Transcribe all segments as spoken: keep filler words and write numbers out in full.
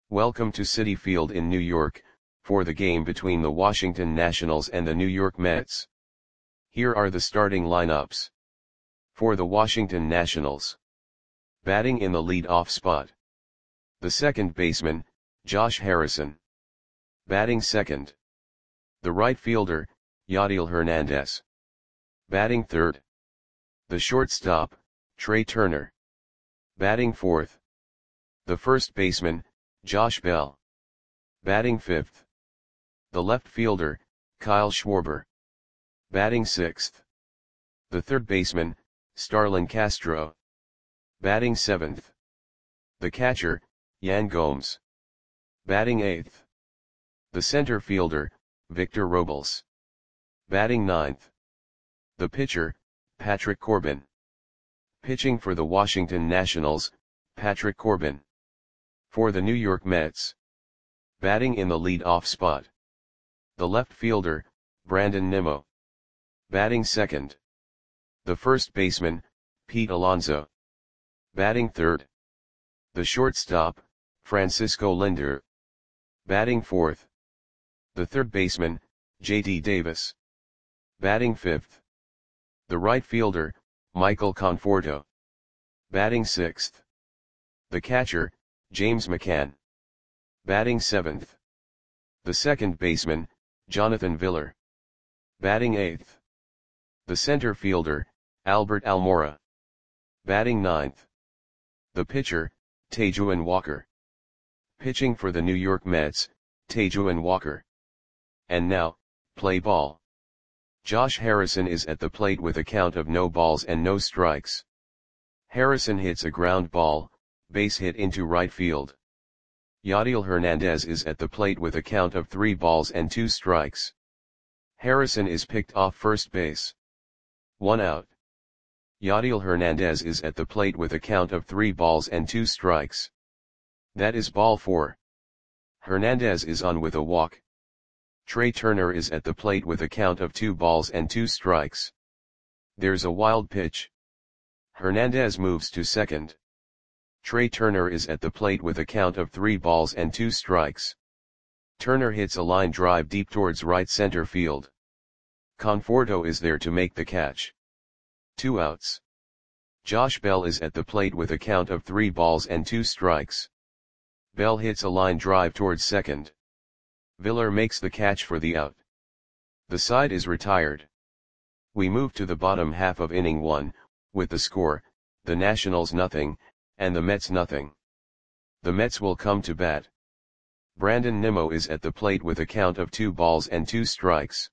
Welcome to Citi Field in New York, for the game between the Washington Nationals and the New York Mets. Here are the starting lineups. For the Washington Nationals. Batting in the lead-off spot. The second baseman, Josh Harrison. Batting second. The right fielder, Yadiel Hernandez. Batting third. The shortstop, Trea Turner. Batting fourth. The first baseman, Josh Bell. Batting fifth. The left fielder, Kyle Schwarber. Batting sixth. The third baseman, Starlin Castro. Batting seventh. The catcher, Yan Gomes. Batting eighth. The center fielder, Victor Robles. Batting ninth. The pitcher, Patrick Corbin. Pitching for the Washington Nationals, Patrick Corbin. For the New York Mets. Batting in the lead-off spot. The left fielder, Brandon Nimmo. Batting second. The first baseman, Pete Alonso. Batting third. The shortstop, Francisco Lindor. Batting fourth. The third baseman, J D Davis. Batting fifth. The right fielder, Michael Conforto. Batting sixth. The catcher, James McCann. Batting seventh. The second baseman, Jonathan Villar. Batting eighth. The center fielder, Albert Almora. Batting ninth. The pitcher, Taijuan Walker. Pitching for the New York Mets, Taijuan Walker. And now, play ball. Josh Harrison is at the plate with a count of no balls and no strikes. Harrison hits a ground ball, base hit into right field. Yadiel Hernandez is at the plate with a count of three balls and two strikes. Harrison is picked off first base. One out. Yadiel Hernandez is at the plate with a count of three balls and two strikes. That is ball four. Hernandez is on with a walk. Trea Turner is at the plate with a count of two balls and two strikes. There's a wild pitch. Hernandez moves to second. Trea Turner is at the plate with a count of three balls and two strikes. Turner hits a line drive deep towards right center field. Conforto is there to make the catch. Two outs. Josh Bell is at the plate with a count of three balls and two strikes. Bell hits a line drive towards second. Villar makes the catch for the out. The side is retired. We move to the bottom half of inning one, with the score, the Nationals nothing, and the Mets nothing. The Mets will come to bat. Brandon Nimmo is at the plate with a count of two balls and two strikes.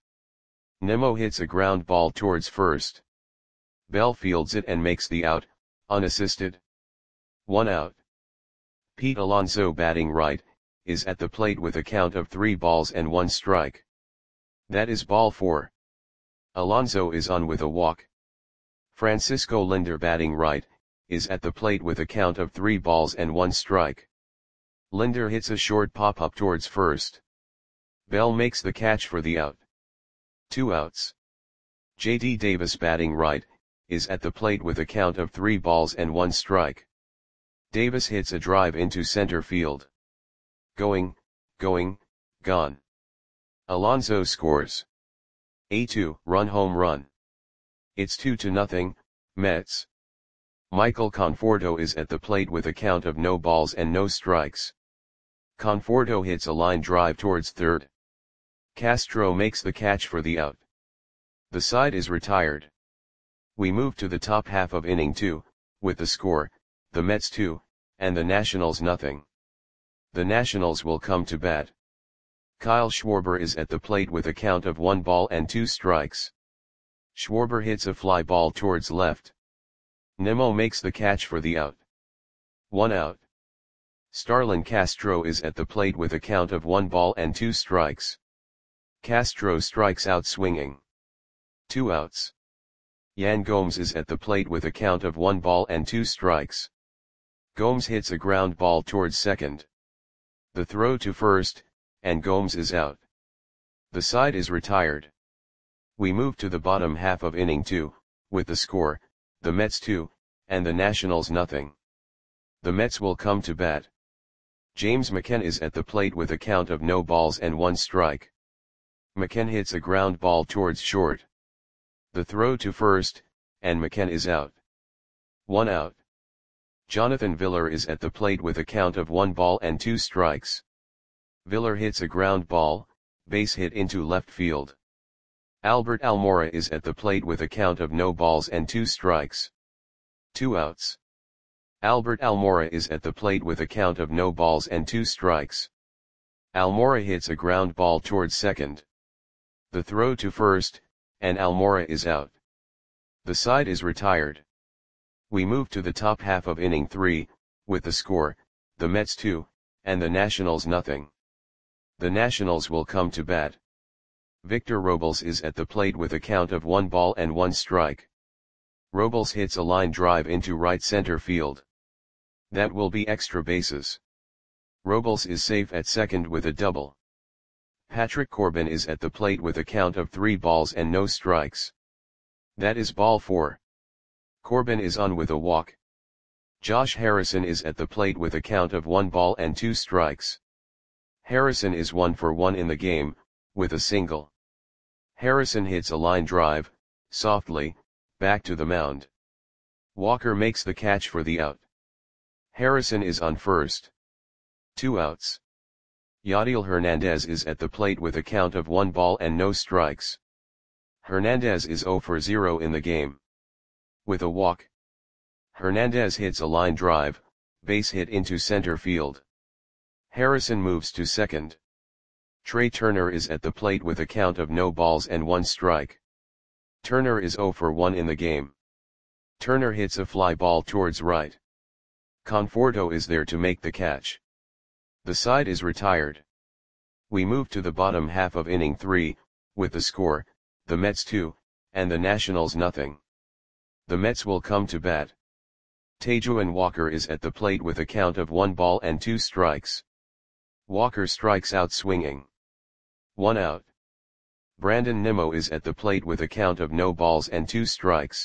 Nimmo hits a ground ball towards first. Bell fields it and makes the out, unassisted. One out. Pete Alonso, batting right, is at the plate with a count of three balls and one strike. That is ball four. Alonso is on with a walk. Francisco Lindor, batting right, is at the plate with a count of three balls and one strike. Lindor hits a short pop-up towards first. Bell makes the catch for the out. Two outs. J D Davis, batting right, is at the plate with a count of three balls and one strike. Davis hits a drive into center field. Going, going, gone. Alonso scores. A two-run home run. It's two to nothing, Mets. Michael Conforto is at the plate with a count of no balls and no strikes. Conforto hits a line drive towards third. Castro makes the catch for the out. The side is retired. We move to the top half of inning two, with the score, the Mets two, and the Nationals nothing. The Nationals will come to bat. Kyle Schwarber is at the plate with a count of one ball and two strikes. Schwarber hits a fly ball towards left. Nimmo makes the catch for the out. One out. Starlin Castro is at the plate with a count of one ball and two strikes. Castro strikes out swinging. Two outs. Yan Gomes is at the plate with a count of one ball and two strikes. Gomes hits a ground ball towards second. The throw to first, and Gomes is out. The side is retired. We move to the bottom half of inning two, with the score, the Mets two, and the Nationals nothing. The Mets will come to bat. James McCann is at the plate with a count of no balls and one strike. McCann hits a ground ball towards short. The throw to first, and McCann is out. One out. Jonathan Villar is at the plate with a count of one ball and two strikes. Villar hits a ground ball, base hit into left field. Albert Almora is at the plate with a count of no balls and two strikes. Two outs. Albert Almora is at the plate with a count of no balls and two strikes. Almora hits a ground ball towards second. The throw to first, and Almora is out. The side is retired. We move to the top half of inning three, with the score, the Mets two, and the Nationals nothing. The Nationals will come to bat. Victor Robles is at the plate with a count of one ball and one strike. Robles hits a line drive into right center field. That will be extra bases. Robles is safe at second with a double. Patrick Corbin is at the plate with a count of three balls and no strikes. That is ball four. Corbin is on with a walk. Josh Harrison is at the plate with a count of one ball and two strikes. Harrison is one for one in the game, with a single. Harrison hits a line drive, softly, back to the mound. Walker makes the catch for the out. Harrison is on first. Two outs. Yadiel Hernandez is at the plate with a count of one ball and no strikes. Hernandez is zero for zero in the game. With a walk. Hernandez hits a line drive, base hit into center field. Harrison moves to second. Trey Turner is at the plate with a count of no balls and one strike. Turner is zero for one in the game. Turner hits a fly ball towards right. Conforto is there to make the catch. The side is retired. We move to the bottom half of inning three, with the score, the Mets two, and the Nationals nothing. The Mets will come to bat. Taijuan Walker is at the plate with a count of one ball and two strikes. Walker strikes out swinging. One out. Brandon Nimmo is at the plate with a count of no balls and two strikes.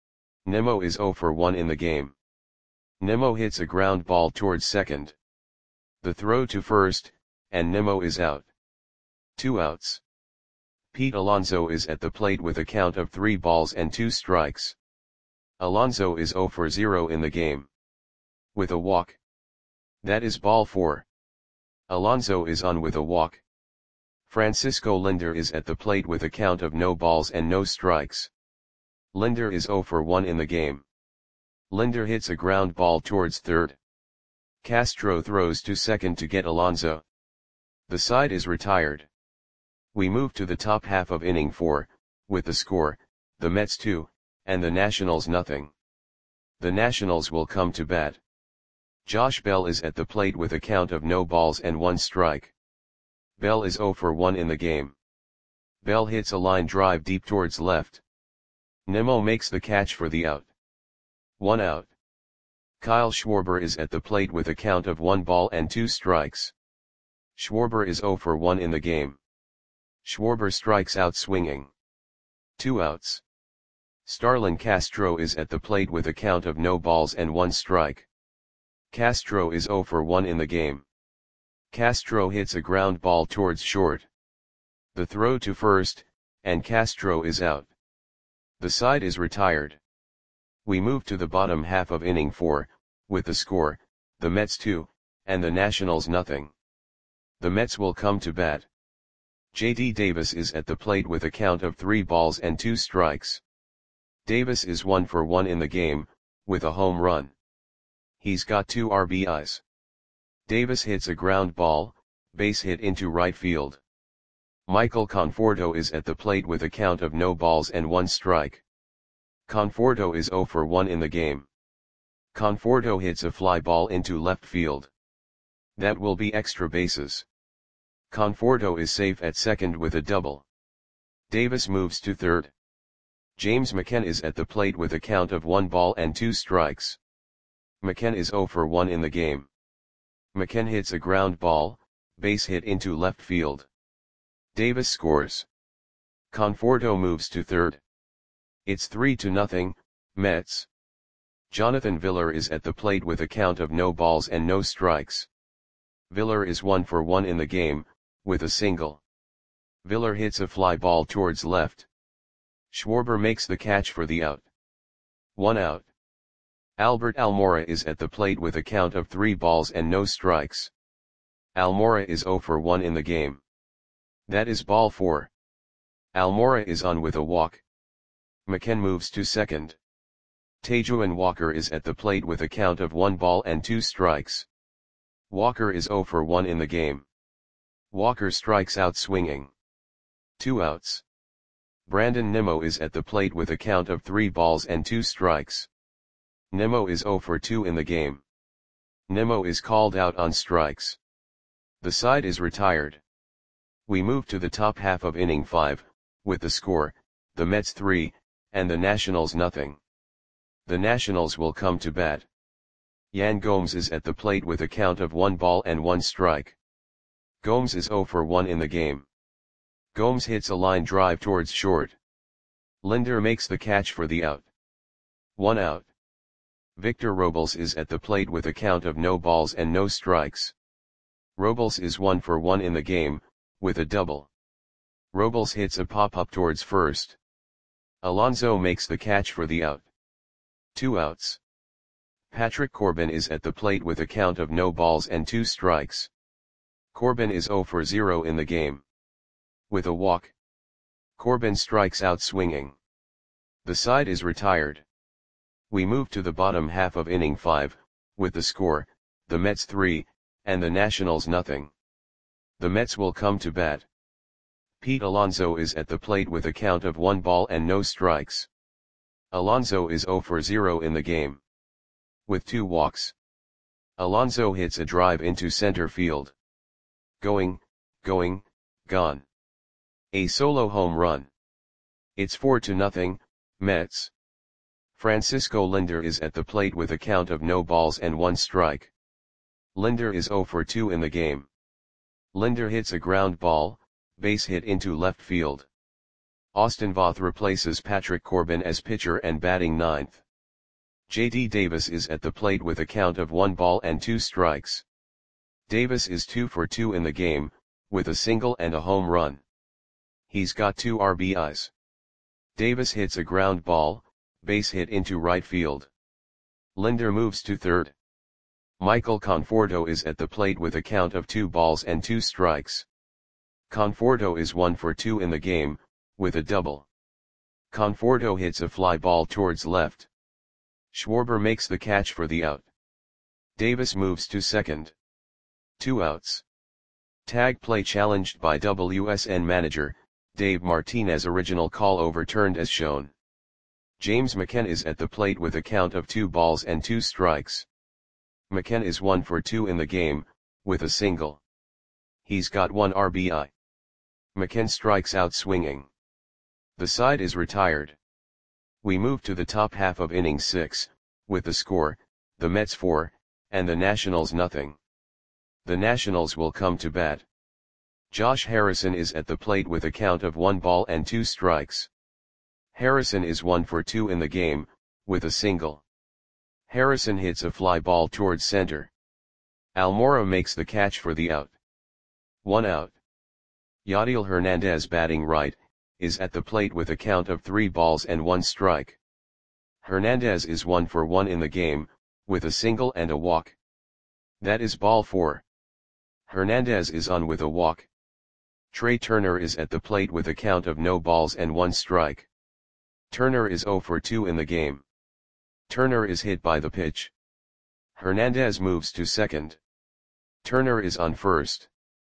Nimmo is zero for one in the game. Nimmo hits a ground ball towards second. The throw to first, and Nimmo is out. Two outs. Pete Alonso is at the plate with a count of three balls and two strikes. Alonso is zero for zero in the game. With a walk. That is ball four. Alonso is on with a walk. Francisco Lindor is at the plate with a count of no balls and no strikes. Lindor is zero for one in the game. Lindor hits a ground ball towards third. Castro throws to second to get Alonso. The side is retired. We move to the top half of inning four, with the score, the Mets two, and the Nationals nothing. The Nationals will come to bat. Josh Bell is at the plate with a count of no balls and one strike. Bell is zero for one in the game. Bell hits a line drive deep towards left. Nimmo makes the catch for the out. One out. Kyle Schwarber is at the plate with a count of one ball and two strikes. Schwarber is zero for one in the game. Schwarber strikes out swinging. Two outs. Starlin Castro is at the plate with a count of no balls and one strike. Castro is zero for one in the game. Castro hits a ground ball towards short. The throw to first, and Castro is out. The side is retired. We move to the bottom half of inning four, with the score, the Mets two, and the Nationals nothing. The Mets will come to bat. J D Davis is at the plate with a count of three balls and two strikes. Davis is one for one in the game, with a home run. He's got two R B Is. Davis hits a ground ball, base hit into right field. Michael Conforto is at the plate with a count of no balls and one strike. Conforto is zero for one in the game. Conforto hits a fly ball into left field. That will be extra bases. Conforto is safe at second with a double. Davis moves to third. James McCann is at the plate with a count of one ball and two strikes. McCann is zero for one in the game. McCann hits a ground ball, base hit into left field. Davis scores. Conforto moves to third. It's three to nothing, Mets. Jonathan Villar is at the plate with a count of no balls and no strikes. Viller is one for one in the game, with a single. Viller hits a fly ball towards left. Schwarber makes the catch for the out. One out. Albert Almora is at the plate with a count of three balls and no strikes. Almora is zero for one in the game. That is ball four. Almora is on with a walk. McKen moves to second. Tejuan Walker is at the plate with a count of one ball and two strikes. Walker is zero for one in the game. Walker strikes out swinging. Two outs. Brandon Nimmo is at the plate with a count of three balls and two strikes. Nimmo is zero for two in the game. Nimmo is called out on strikes. The side is retired. We move to the top half of inning five, with the score, the Mets three, and the Nationals nothing. The Nationals will come to bat. Yan Gomes is at the plate with a count of one ball and one strike. Gomes is zero for one in the game. Gomes hits a line drive towards short. Linder makes the catch for the out. One out. Victor Robles is at the plate with a count of no balls and no strikes. Robles is one for one in the game, with a double. Robles hits a pop-up towards first. Alonso makes the catch for the out. Two outs. Patrick Corbin is at the plate with a count of no balls and two strikes. Corbin is zero for zero in the game. With a walk. Corbin strikes out swinging. The side is retired. We move to the bottom half of inning five, with the score, the Mets three, and the Nationals nothing. The Mets will come to bat. Pete Alonso is at the plate with a count of one ball and no strikes. Alonso is zero for zero in the game. With two walks. Alonso hits a drive into center field. Going, going, gone. A solo home run. It's four to nothing, Mets. Francisco Linder is at the plate with a count of no balls and one strike. Linder is zero for two in the game. Linder hits a ground ball, base hit into left field. Austin Voth replaces Patrick Corbin as pitcher and batting ninth. J D Davis is at the plate with a count of one ball and two strikes. Davis is two for two in the game, with a single and a home run. He's got two R B Is. Davis hits a ground ball, base hit into right field. Linder moves to third. Michael Conforto is at the plate with a count of two balls and two strikes. Conforto is one for two in the game, with a double. Conforto hits a fly ball towards left. Schwarber makes the catch for the out. Davis moves to second. Two outs. Tag play challenged by W S N manager, Dave Martinez. Original call overturned as shown. James McKen is at the plate with a count of two balls and two strikes. McKen is one for two in the game, with a single. He's got one R B I. McKen strikes out swinging. The side is retired. We move to the top half of inning six, with the score, the Mets four, and the Nationals nothing. The Nationals will come to bat. Josh Harrison is at the plate with a count of one ball and two strikes. Harrison is one for two in the game, with a single. Harrison hits a fly ball towards center. Almora makes the catch for the out. One out. Yadiel Hernandez, batting right, is at the plate with a count of three balls and one strike. Hernandez is one for one in the game, with a single and a walk. That is ball four. Hernandez is on with a walk. Trey Turner is at the plate with a count of no balls and one strike. Turner is zero for two in the game. Turner is hit by the pitch. Hernandez moves to second. Turner is on first.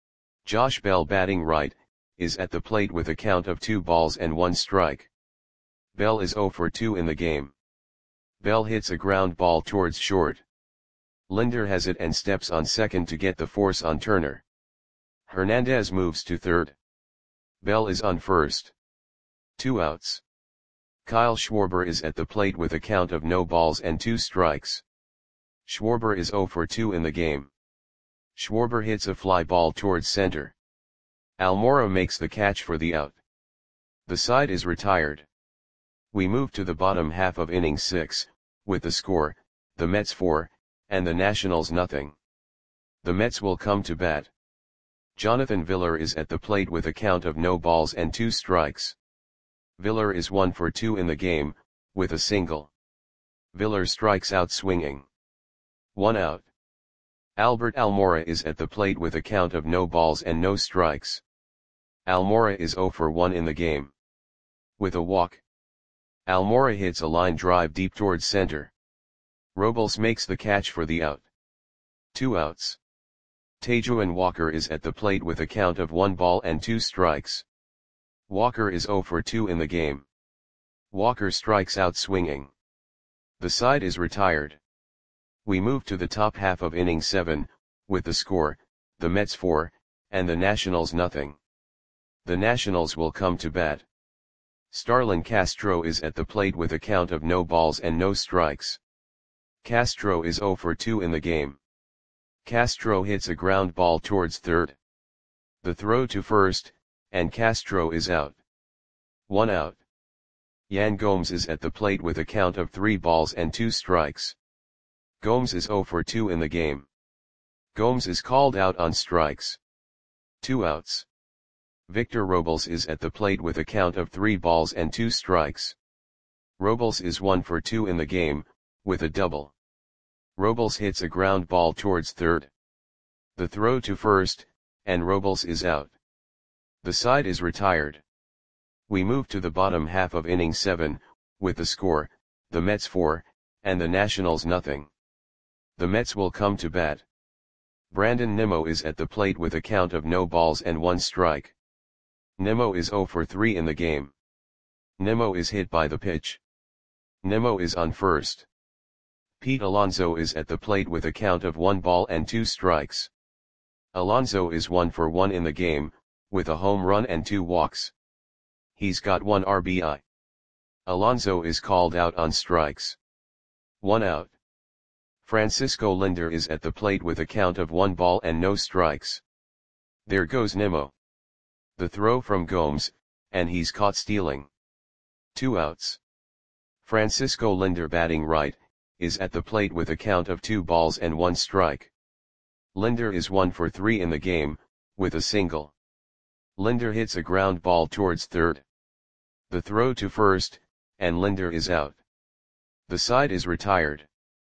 Josh Bell, batting right, is at the plate with a count of two balls and one strike. Bell is zero for two in the game. Bell hits a ground ball towards short. Linder has it and steps on second to get the force on Turner. Hernandez moves to third. Bell is on first. Two outs. Kyle Schwarber is at the plate with a count of no balls and two strikes. Schwarber is zero for two in the game. Schwarber hits a fly ball towards center. Almora makes the catch for the out. The side is retired. We move to the bottom half of inning six, with the score, the Mets four, and the Nationals nothing. The Mets will come to bat. Jonathan Villar is at the plate with a count of no balls and two strikes. Villar is one for two in the game, with a single. Villar strikes out swinging. One out. Albert Almora is at the plate with a count of no balls and no strikes. Almora is zero for one in the game. With a walk. Almora hits a line drive deep towards center. Robles makes the catch for the out. Two outs. Taijuan Walker is at the plate with a count of one ball and two strikes. Walker is zero for two in the game. Walker strikes out swinging. The side is retired. We move to the top half of inning seven, with the score, the Mets four, and the Nationals nothing. The Nationals will come to bat. Starlin Castro is at the plate with a count of no balls and no strikes. Castro is zero for two in the game. Castro hits a ground ball towards third. The throw to first, and Castro is out. One out. Yan Gomes is at the plate with a count of three balls and two strikes. Gomes is zero for two in the game. Gomes is called out on strikes. Two outs. Victor Robles is at the plate with a count of three balls and two strikes. Robles is one for two in the game, with a double. Robles hits a ground ball towards third. The throw to first, and Robles is out. The side is retired. We move to the bottom half of inning seven, with the score, the Mets four, and the Nationals nothing. The Mets will come to bat. Brandon Nimmo is at the plate with a count of no balls and one strike. Nimmo is zero for three in the game. Nimmo is hit by the pitch. Nimmo is on first. Pete Alonso is at the plate with a count of one ball and two strikes. Alonso is one for one in the game, with a home run and two walks. He's got one R B I. Alonso is called out on strikes. One out. Francisco Lindor is at the plate with a count of one ball and no strikes. There goes Nimmo. The throw from Gomes, and he's caught stealing. Two outs. Francisco Lindor, batting right, is at the plate with a count of two balls and one strike. Lindor is one for three in the game, with a single. Lindor hits a ground ball towards third. The throw to first, and Lindor is out. The side is retired.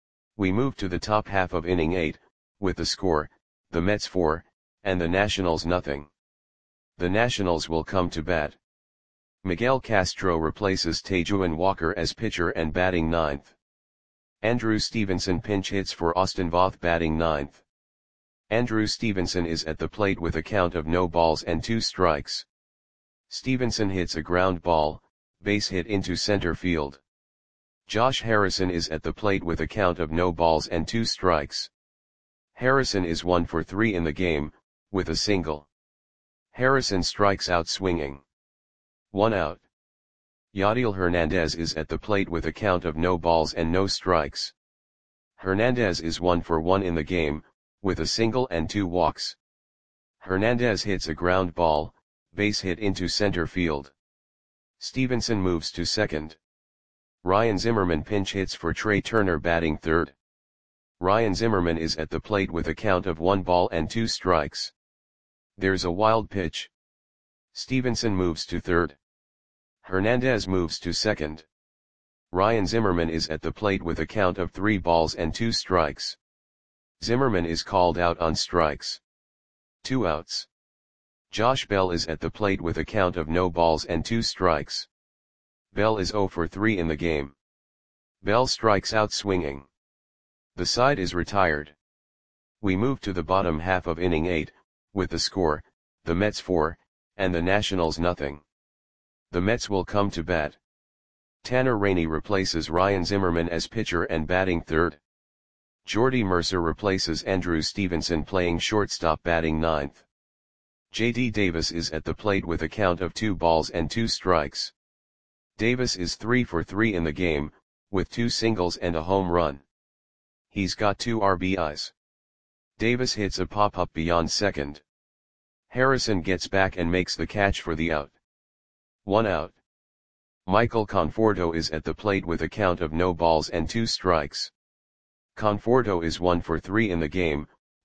We move to the top half of inning eight, with the score, the Mets four, and the Nationals nothing. The Nationals will come to bat. Miguel Castro replaces Taijuan Walker as pitcher and batting ninth. Andrew Stevenson pinch hits for Austin Voth, batting ninth. Andrew Stevenson is at the plate with a count of no balls and two strikes. Stevenson hits a ground ball, base hit into center field. Josh Harrison is at the plate with a count of no balls and two strikes. Harrison is one for three in the game, with a single. Harrison strikes out swinging. One out. Yadiel Hernandez is at the plate with a count of no balls and no strikes. Hernandez is one for one in the game, with a single and two walks. Hernandez hits a ground ball, base hit into center field. Stevenson moves to second. Ryan Zimmerman pinch hits for Trey Turner, batting third. Ryan Zimmerman is at the plate with a count of one ball and two strikes. There's a wild pitch. Stevenson moves to third. Hernandez moves to second. Ryan Zimmerman is at the plate with a count of three balls and two strikes. Zimmerman is called out on strikes. Two outs. Josh Bell is at the plate with a count of no balls and two strikes. Bell is zero for three in the game. Bell strikes out swinging. The side is retired. We move to the bottom half of inning eight, with the score, the Mets four, and the Nationals nothing. The Mets will come to bat. Tanner Rainey replaces Ryan Zimmerman as pitcher and batting third. Jordy Mercer replaces Andrew Stevenson playing shortstop, batting ninth. J D Davis is at the plate with a count of two balls and two strikes. Davis is three for three in the game, with two singles and a home run. He's got two R B Is. Davis hits a pop-up beyond second. Harrison gets back and makes the catch for the out. One out. Michael Conforto is at the plate with a count of no balls and two strikes. Conforto is one for three in the game,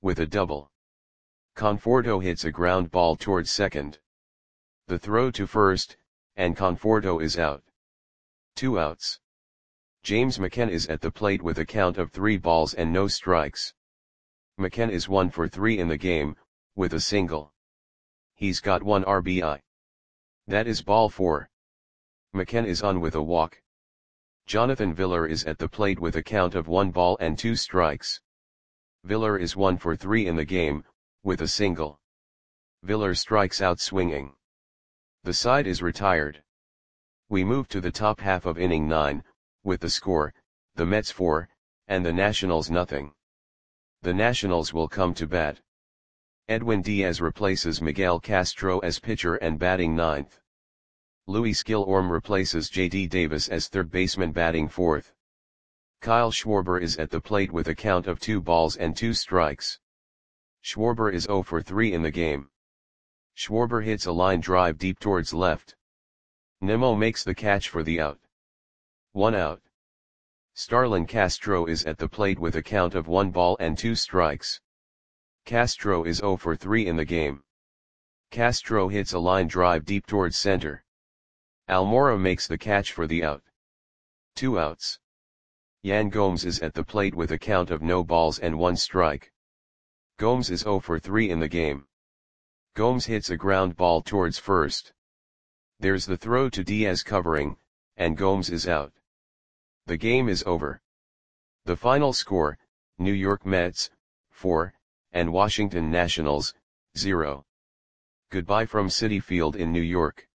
with a double. Conforto hits a ground ball towards second. The throw to first, and Conforto is out. Two outs. James McCann is at the plate with a count of three balls and no strikes. McCann is one for three in the game, with a single. He's got one R B I. That is ball four. McCann is on with a walk. Jonathan Villar is at the plate with a count of one ball and two strikes. Villar is one for three in the game, with a single. Villar strikes out swinging. The side is retired. We move to the top half of inning nine, with the score, the Mets four, and the Nationals nothing. The Nationals will come to bat. Edwin Diaz replaces Miguel Castro as pitcher and batting ninth. Luis Gil-Orme replaces J D Davis as third baseman batting fourth. Kyle Schwarber is at the plate with a count of two balls and two strikes. Schwarber is zero for three in the game. Schwarber hits a line drive deep towards left. Nimmo makes the catch for the out. One out. Starlin Castro is at the plate with a count of one ball and two strikes. Castro is zero for three in the game. Castro hits a line drive deep towards center. Almora makes the catch for the out. Two outs. Yan Gomes is at the plate with a count of no balls and one strike. Gomes is zero for three in the game. Gomes hits a ground ball towards first. There's the throw to Diaz covering, and Gomes is out. The game is over. The final score, New York Mets, four, and Washington Nationals, zero. Goodbye from Citi Field in New York.